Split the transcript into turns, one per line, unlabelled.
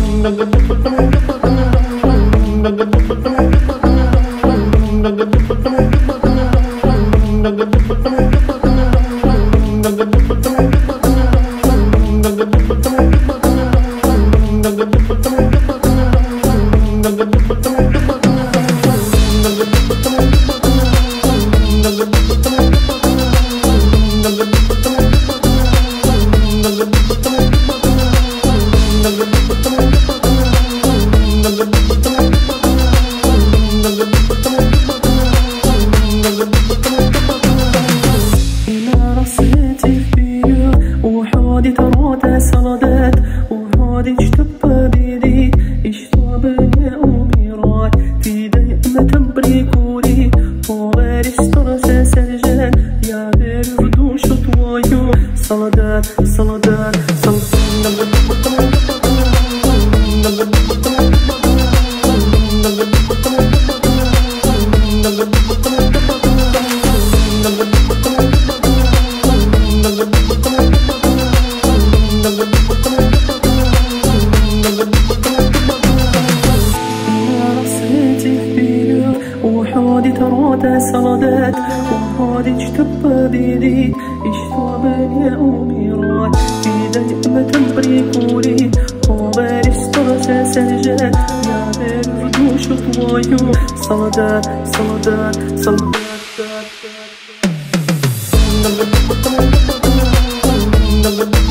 وحودي تروت سلادات وحودي اشتبى بيدي اشتوى يا أمي راي في دائمة بريكولي وغير استرسى سجان يا غير ردوش طوايو سلادات سلادات وحودي تروت سلادات وحودي اشتبى بيدي اشتوى يا أمي راي في دائمة بريكولي وغير استرسى سجان يا غير ردوش طوايو سلادات سلادات سلادات